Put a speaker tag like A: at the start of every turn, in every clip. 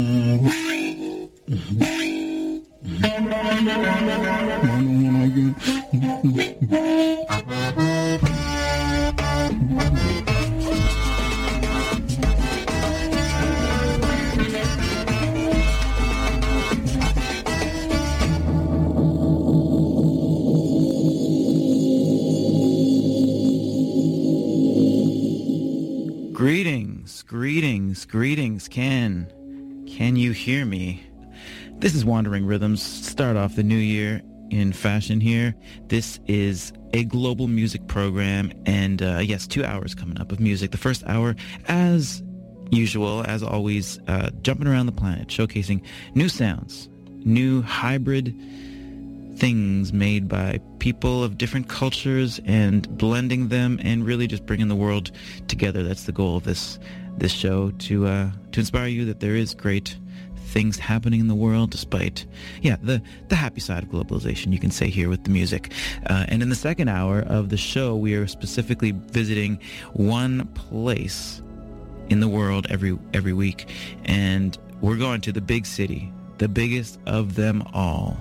A: Greetings, Ken. Can you hear me? This is Wandering Rhythms. Start off the new year in fashion here. This is a global music program, and yes, 2 hours coming up of music. The first hour, as usual, as always, jumping around the planet, showcasing new sounds, new hybrid things made by people of different cultures and blending them and really just bringing the world together. That's the goal of this show, to inspire you that there is great things happening in the world despite, the happy side of globalization, you can say, here with the music. And in the second hour of the show, we are specifically visiting one place in the world every week, and we're going to the big city, the biggest of them all,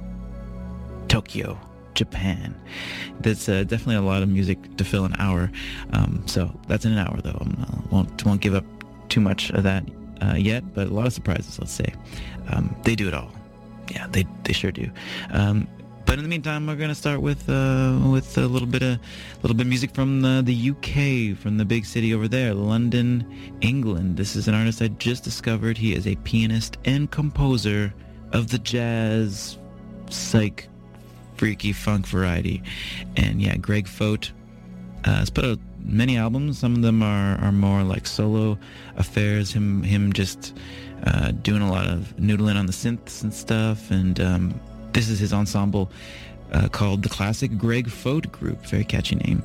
A: Tokyo, Japan. There's definitely a lot of music to fill an hour, so that's in an hour though. Won't give up too much of that yet, but a lot of surprises, let's say. They do it all. Yeah, they sure do. But in the meantime, we're going to start with a little bit of music from the UK, from the big city over there, London, England. This is an artist I just discovered. He is a pianist and composer of the jazz, psych, freaky funk variety. And yeah, Greg Fote has put out many albums. Some of them are more like solo affairs, him just doing a lot of noodling on the synths and stuff. And this is his ensemble called the Classic Greg Fote Group. Very catchy name.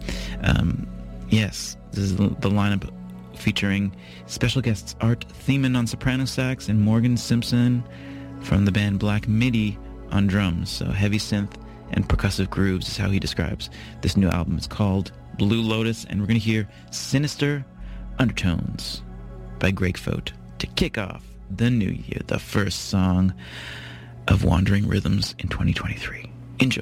A: Yes, this is the lineup featuring special guests Art Thiemann on soprano sax and Morgan Simpson from the band Black Midi on drums. So heavy synth and percussive grooves is how he describes this new album. It's called Blue Lotus, and we're going to hear Sinister Undertones by Greg Fote to kick off the new year, the first song of Wandering Rhythms in 2023. Enjoy.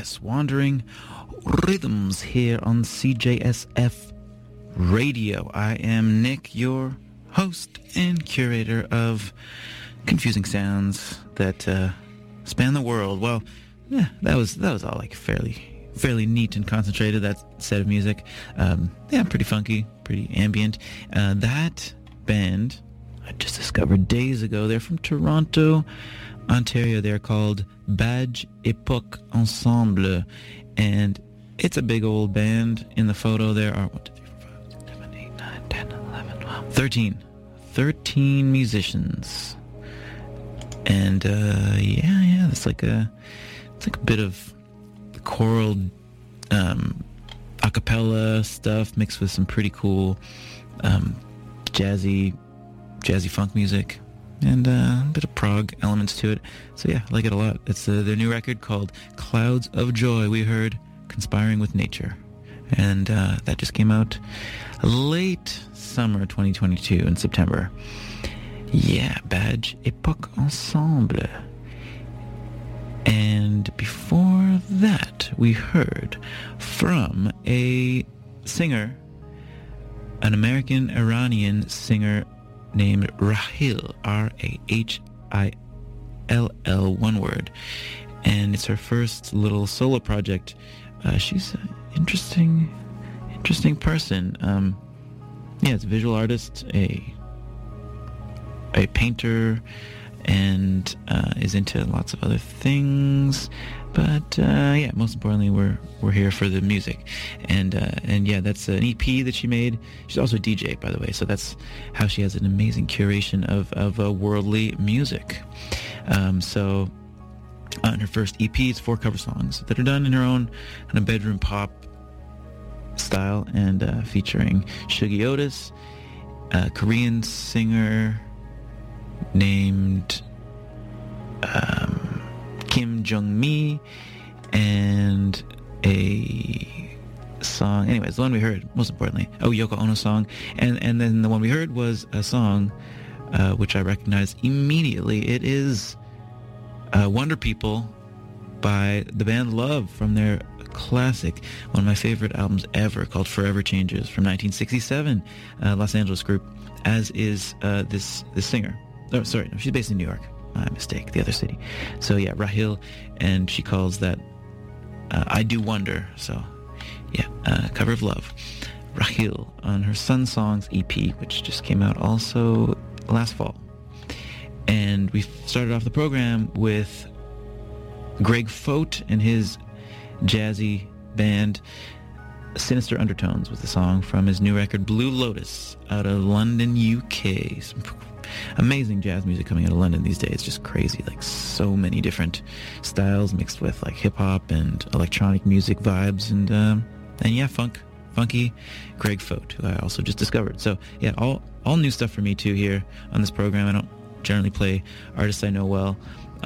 A: Yes, Wandering Rhythms here on CJSF Radio. I am Nick, your host and curator of confusing sounds that span the world. Well, yeah, that was all like fairly neat and concentrated, that set of music. Yeah, pretty funky, pretty ambient. That band I just discovered days ago, they're from Toronto, Ontario. They're called Badge Epoque Ensemble, and it's a big old band. In the photo there are 1, 2, 3, 4, 5, 6, 7, 8, 9, 10, 11, 12, 13 musicians. And yeah, it's like a bit of choral a cappella stuff mixed with some pretty cool jazzy funk music, and a bit of prog elements to it. So yeah, I like it a lot. It's their new record called Clouds of Joy. We heard Conspiring with Nature, and that just came out late summer 2022 in September. Yeah, Badge Epoque Ensemble. And before that, we heard from a singer, an American-Iranian singer named Rahill, R-A-H-I-L-L, one word. And it's her first little solo project. She's an interesting person. Yeah, it's a visual artist, a painter, and is into lots of other things. But yeah, most importantly, we're here for the music, and yeah, that's an EP that she made. She's also a DJ, by the way, so that's how she has an amazing curation of worldly music. So on her first EP, it's 4 cover songs that are done in her own kind of bedroom pop style, and featuring Shuggie Otis, a Korean singer named Kim Jung-mi, and a song, anyways, the one we heard, most importantly, Yoko Ono song, and then the one we heard was a song which I recognized immediately. It is Wonder People by the band Love from their classic, one of my favorite albums ever, called Forever Changes from 1967, Los Angeles group, as is this singer. Oh, sorry, no, she's based in New York. My mistake, the other city. So yeah, Rahill, and she calls that I Do Wonder. So yeah, cover of Love. Rahill on her Sun Songs EP, which just came out also last fall. And we started off the program with Greg Fote and his jazzy band Sinister Undertones with a song from his new record Blue Lotus out of London, UK. Some amazing jazz music coming out of London these days. It's just crazy, like so many different styles mixed with like hip-hop and electronic music vibes, and yeah, funky Greg Fote, who I also just discovered. So yeah, all new stuff for me too here on this program. I don't generally play artists I know well,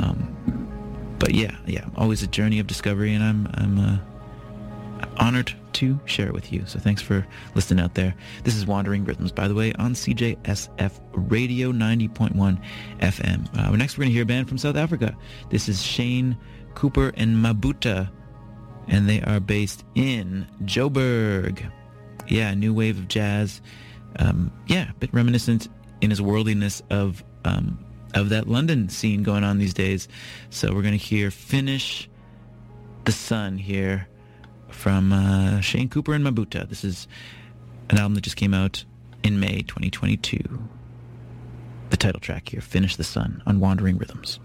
A: but yeah, always a journey of discovery, and I'm honored to share it with you. So thanks for listening out there. This is Wandering Rhythms, by the way, on CJSF Radio 90.1 FM. Next we're going to hear a band from South Africa. This is Shane Cooper and Mabuta, and they are based in Joburg. Yeah, new wave of jazz. Yeah, a bit reminiscent in his worldliness of that London scene going on these days. So we're going to hear Finish the Sun here from Shane Cooper and Mabuta. This is an album that just came out in May 2022. The title track here, Finish the Sun, on Wandering Rhythms.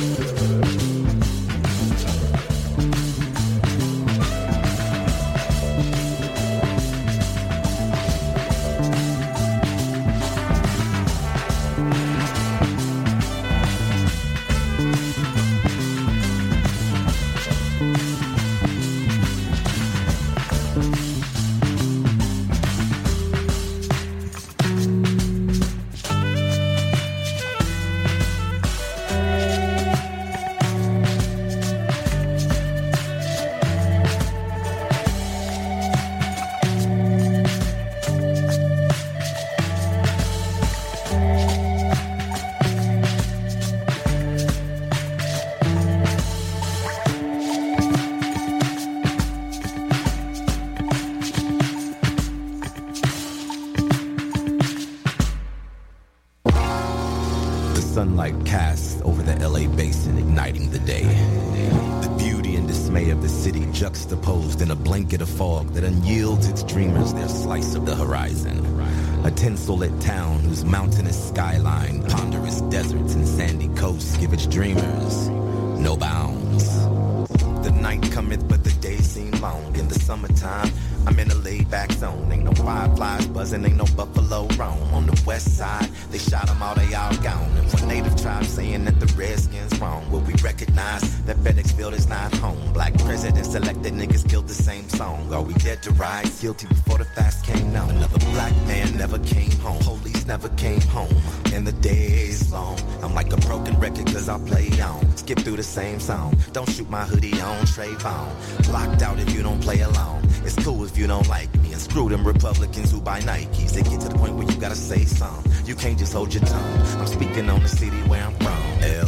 B: Sunlight casts over the LA basin, igniting the day. The beauty and dismay of the city juxtaposed in a blanket of fog that unyields its dreamers their slice of the horizon. A tinsel-lit town whose mountainous skyline, ponderous deserts and sandy coasts give its dreamers no bounds. The night cometh, but the days seem long. In the summertime, I'm in a laid-back zone. Ain't no fireflies buzzing, ain't no buffalo roam. On the west side, they shot them all, they all gone. And one native tribe saying that the Redskins wrong. Will we recognize that FedExfield is not home? Black presidents elected, niggas killed the same song. Are we dead to rise? Guilty before the facts came known. Another black man never came home. Police never came home. And the day is long. I'm like a broken record cause I play on. Skip through the same song. Don't shoot my hoodie on, Trayvon. Locked out if you don't play along. It's cool if you don't like me. And screw them Republicans who buy Nikes. They get to the point where you gotta say something. You can't just hold your tongue. I'm speaking on the city where I'm from.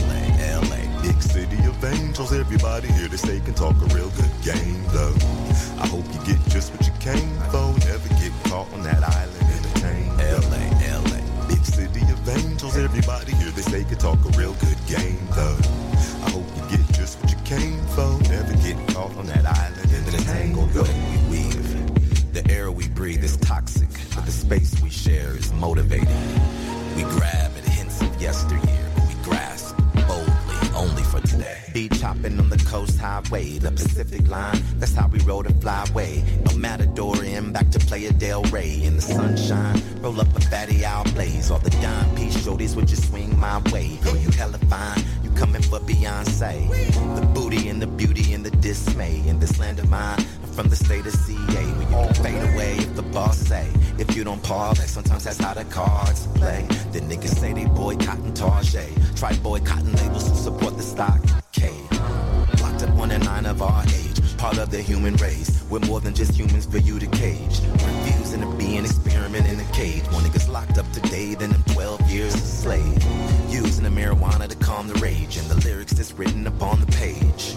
B: L.A.
C: Big city of angels. Everybody here to say can talk a real good game though. I hope you get just what you came for. Never get caught on that island entertained.
B: L.A.
C: Big city of angels. Everybody here they say can talk a real good game though. I hope you get just what you came for. Never get caught on that island entertained.
B: The way we weave, the air we breathe is toxic, but the space we share is motivating. We grab at hints of yesteryear, but we grasp boldly only for today. Beach hopping on the coast highway, the Pacific line, that's how we rode a flyway. No Matador in, back to Playa del Rey. In the sunshine, roll up a fatty owl blaze. All the dime piece shorties would just swing my way. Girl, you hella fine, you coming for Beyonce. The booty and the beauty and the dismay. In this land of mine, I'm from the state of CA, where you can fade away if the boss say. If you don't parlay, sometimes that's how the cards play. The niggas say they boycotting Tarjay. Try boycotting labels to support the stock. Locked up 1 in 9 of our age, part of the human race. We're more than just humans for you to cage. Refusing to be an experiment in a cage. More niggas locked up today than in 12 years a slave. Using the marijuana to calm the rage and the lyrics that's written upon the page.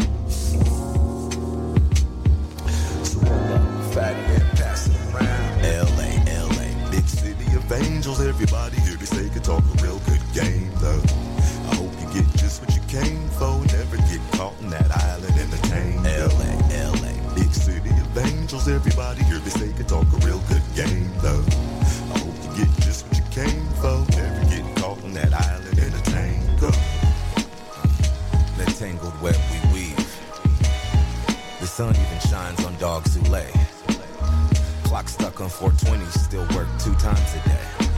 C: So roll up, fatty and pass it around.
B: L.A.
C: Big city of angels. Everybody here to say can talk a real good game though. I hope you get just what you came for. Never get caught in that island entertained.
B: L.A.
C: Big city of angels. Everybody here they say can talk a real good game though. I hope you get just what you came for. Never get caught in that island entertained. Go.
B: The tangled web we weave. The sun even shines on dogs who lay. Clock stuck on 420, still work 2 times a day.